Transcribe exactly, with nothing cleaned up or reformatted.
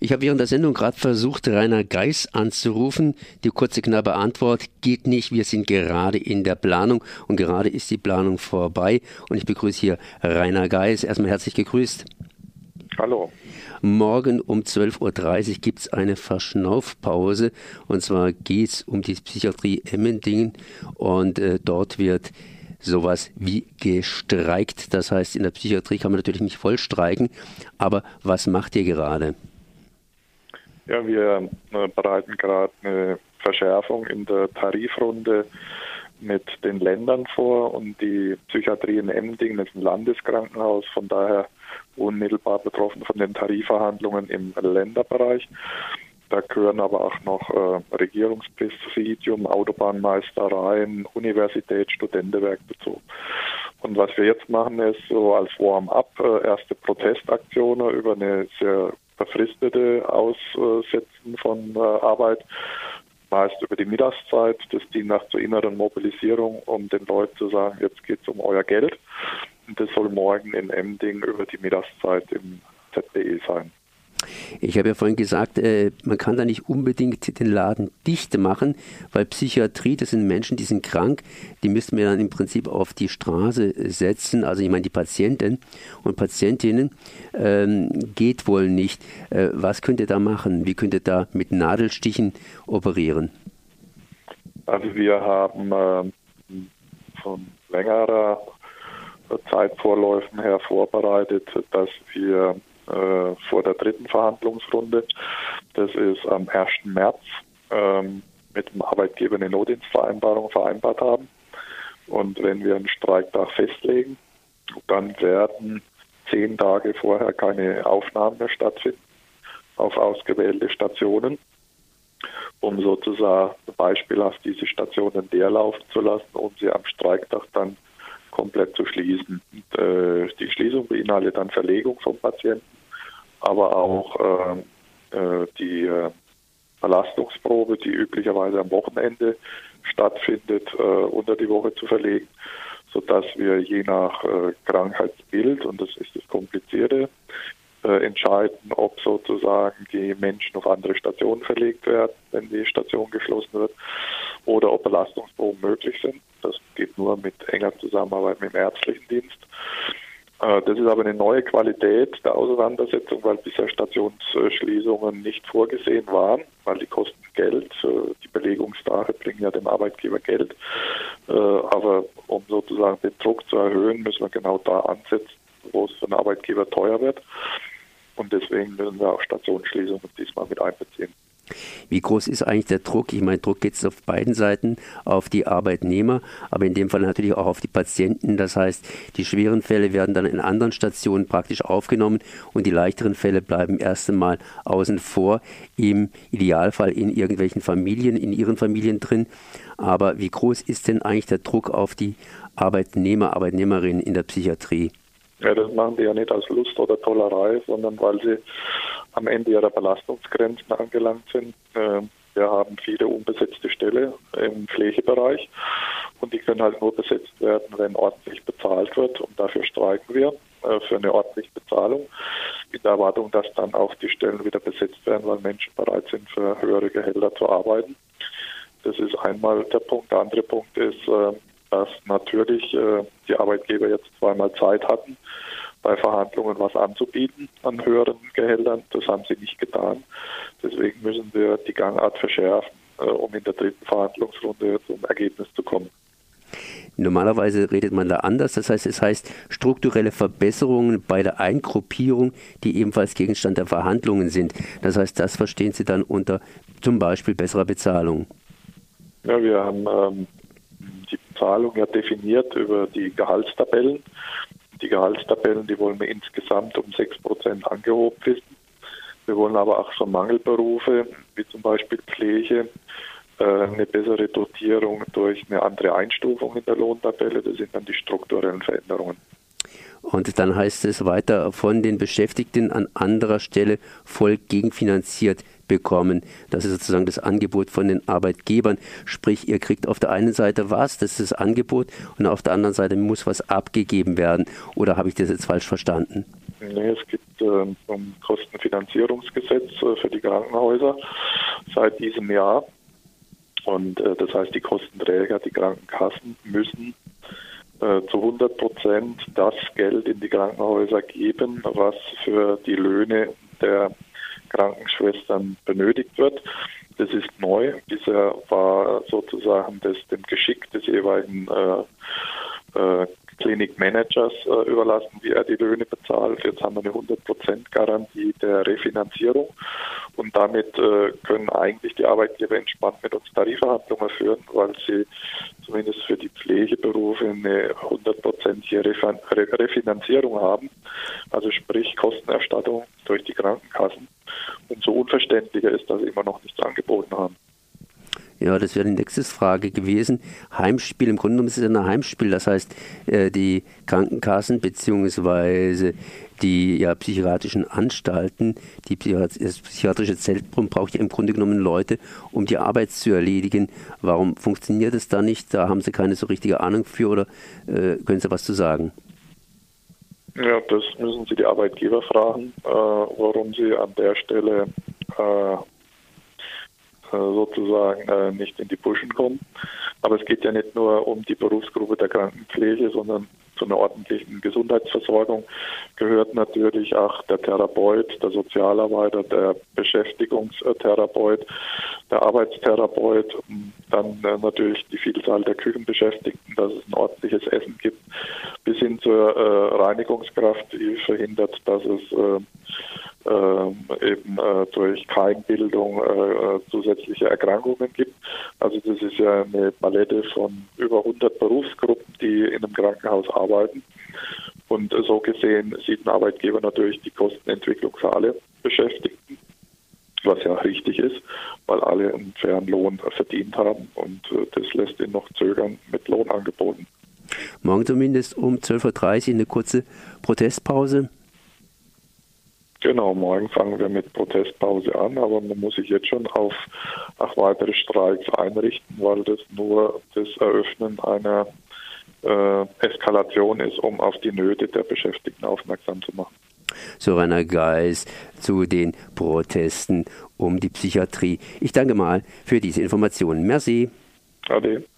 Ich habe während der Sendung gerade versucht, Rainer Geis anzurufen. Die kurze, knappe Antwort: geht nicht. Wir sind gerade in der Planung und gerade ist die Planung vorbei. Und ich begrüße hier Rainer Geis. Erstmal herzlich gegrüßt. Hallo. Morgen um zwölf Uhr dreißig gibt es eine Verschnaufpause. Und zwar geht es um die Psychiatrie Emmendingen. Und äh, dort wird sowas wie gestreikt. Das heißt, in der Psychiatrie kann man natürlich nicht voll streiken. Aber was macht ihr gerade? Ja, wir äh, bereiten gerade eine Verschärfung in der Tarifrunde mit den Ländern vor. Und die Psychiatrie in Emmendingen ist ein Landeskrankenhaus, von daher unmittelbar betroffen von den Tarifverhandlungen im Länderbereich. Da gehören aber auch noch äh, Regierungspräsidium, Autobahnmeistereien, Universität, Studentenwerk dazu. Und was wir jetzt machen, ist so als Warm-up äh, erste Protestaktionen über eine sehr befristete Aussetzen von äh, Arbeit, meist über die Mittagszeit. Das dient nach zur inneren Mobilisierung, um den Leuten zu sagen, jetzt geht es um euer Geld. Und das soll morgen in Emmendingen über die Mittagszeit im Z B E sein. Ich habe ja vorhin gesagt, äh, man kann da nicht unbedingt den Laden dicht machen, weil Psychiatrie, das sind Menschen, die sind krank, die müssten wir dann im Prinzip auf die Straße setzen, also ich meine die Patienten und Patientinnen, ähm, geht wohl nicht. Äh, was könnt ihr da machen? Wie könnt ihr da mit Nadelstichen operieren? Also wir haben äh, von längerer Zeitvorläufen her vorbereitet, dass wir vor der dritten Verhandlungsrunde, das ist am ersten März, ähm, mit dem Arbeitgeber eine Notdienstvereinbarung vereinbart haben. Und wenn wir einen Streiktag festlegen, dann werden zehn Tage vorher keine Aufnahmen mehr stattfinden auf ausgewählte Stationen, um sozusagen beispielhaft diese Stationen leer laufen zu lassen, um sie am Streiktag dann komplett zu schließen. Und, äh, die Schließung beinhaltet dann Verlegung vom Patienten, aber auch äh, äh, die äh, Belastungsprobe, die üblicherweise am Wochenende stattfindet, äh, unter die Woche zu verlegen, sodass wir je nach äh, Krankheitsbild, und das ist das Komplizierte, äh, entscheiden, ob sozusagen die Menschen auf andere Stationen verlegt werden, wenn die Station geschlossen wird, oder ob Belastungsproben möglich sind. Das geht nur mit enger Zusammenarbeit mit dem ärztlichen Dienst. Das ist aber eine neue Qualität der Auseinandersetzung, weil bisher Stationsschließungen nicht vorgesehen waren, weil die kosten Geld. Die Belegungstage bringen ja dem Arbeitgeber Geld. Aber um sozusagen den Druck zu erhöhen, müssen wir genau da ansetzen, wo es für den Arbeitgeber teuer wird. Und deswegen müssen wir auch Stationsschließungen diesmal mit einbeziehen. Wie groß ist eigentlich der Druck? Ich meine, Druck geht es auf beiden Seiten, auf die Arbeitnehmer, aber in dem Fall natürlich auch auf die Patienten. Das heißt, die schweren Fälle werden dann in anderen Stationen praktisch aufgenommen und die leichteren Fälle bleiben erst einmal außen vor, im Idealfall in irgendwelchen Familien, in ihren Familien drin. Aber wie groß ist denn eigentlich der Druck auf die Arbeitnehmer, Arbeitnehmerinnen in der Psychiatrie? Ja, das machen die ja nicht aus Lust oder Tollerei, sondern weil sie am Ende ihrer Belastungsgrenzen angelangt sind. Wir haben viele unbesetzte Stellen im Pflegebereich und die können halt nur besetzt werden, wenn ordentlich bezahlt wird, und dafür streiken wir für eine ordentliche Bezahlung, in der Erwartung, dass dann auch die Stellen wieder besetzt werden, weil Menschen bereit sind, für höhere Gehälter zu arbeiten. Das ist einmal der Punkt. Der andere Punkt ist, dass natürlich äh, die Arbeitgeber jetzt zweimal Zeit hatten, bei Verhandlungen was anzubieten an höheren Gehältern. Das haben sie nicht getan. Deswegen müssen wir die Gangart verschärfen, äh, um in der dritten Verhandlungsrunde zum Ergebnis zu kommen. Normalerweise redet man da anders. Das heißt, es heißt strukturelle Verbesserungen bei der Eingruppierung, die ebenfalls Gegenstand der Verhandlungen sind. Das heißt, das verstehen Sie dann unter zum Beispiel besserer Bezahlung. Ja, wir haben ähm, die Bezahlung ja definiert über die Gehaltstabellen. Die Gehaltstabellen, die wollen wir insgesamt um sechs Prozent angehoben wissen. Wir wollen aber auch so Mangelberufe, wie zum Beispiel Pflege, äh, eine bessere Dotierung durch eine andere Einstufung in der Lohntabelle. Das sind dann die strukturellen Veränderungen. Und dann heißt es weiter, von den Beschäftigten an anderer Stelle voll gegenfinanziert bekommen. Das ist sozusagen das Angebot von den Arbeitgebern. Sprich, ihr kriegt auf der einen Seite was, das ist das Angebot, und auf der anderen Seite muss was abgegeben werden. Oder habe ich das jetzt falsch verstanden? Nee, es gibt äh, ein Kostenfinanzierungsgesetz äh, für die Krankenhäuser seit diesem Jahr. Und äh, das heißt, die Kostenträger, die Krankenkassen müssen äh, zu hundert Prozent das Geld in die Krankenhäuser geben, was für die Löhne der Krankenschwestern benötigt wird. Das ist neu. Bisher war sozusagen das dem Geschick des jeweiligen äh, äh, Klinikmanagers äh, überlassen, wie er die Löhne bezahlt. Jetzt haben wir eine hundert Prozent Garantie der Refinanzierung und damit äh, können eigentlich die Arbeitgeber entspannt mit uns Tarifverhandlungen führen, weil sie zumindest für die Pflegeberufe eine hundertprozentige Refinanzierung haben, also sprich Kostenerstattung durch die Krankenkassen. Umso unverständlicher ist, dass sie immer noch nichts angeboten haben. Ja, das wäre die nächste Frage gewesen. Heimspiel, im Grunde genommen ist es ein Heimspiel. Das heißt, die Krankenkassen bzw. die ja, psychiatrischen Anstalten, die das psychiatrische Zentrum braucht ja im Grunde genommen Leute, um die Arbeit zu erledigen. Warum funktioniert es da nicht? Da haben Sie keine so richtige Ahnung für oder äh, können Sie was zu sagen? Ja, das müssen Sie die Arbeitgeber fragen, äh, warum sie an der Stelle äh, sozusagen äh, nicht in die Puschen kommen. Aber es geht ja nicht nur um die Berufsgruppe der Krankenpflege, sondern zu einer ordentlichen Gesundheitsversorgung gehört natürlich auch der Therapeut, der Sozialarbeiter, der Beschäftigungstherapeut, der Arbeitstherapeut, dann äh, natürlich die Vielzahl der Küchenbeschäftigten, dass es ein ordentliches Essen gibt, bis hin zur äh, Reinigungskraft, die verhindert, dass es äh, äh, eben äh, durch Keimbildung äh, zusätzliche Erkrankungen gibt. Also das ist ja eine Palette von über hundert Berufsgruppen, die in einem Krankenhaus arbeiten. Und äh, so gesehen sieht ein Arbeitgeber natürlich die Kostenentwicklung für alle Beschäftigten, was ja richtig ist, weil alle einen fairen Lohn verdient haben und äh, das lässt ihn noch zögern mit Lohnangeboten. Morgen zumindest um zwölf Uhr dreißig eine kurze Protestpause. Genau, morgen fangen wir mit Protestpause an, aber man muss sich jetzt schon auf acht weitere Streiks einrichten, weil das nur das Eröffnen einer äh, Eskalation ist, um auf die Nöte der Beschäftigten aufmerksam zu machen. So Rainer Geis zu den Protesten um die Psychiatrie. Ich danke mal für diese Informationen. Merci. Ade.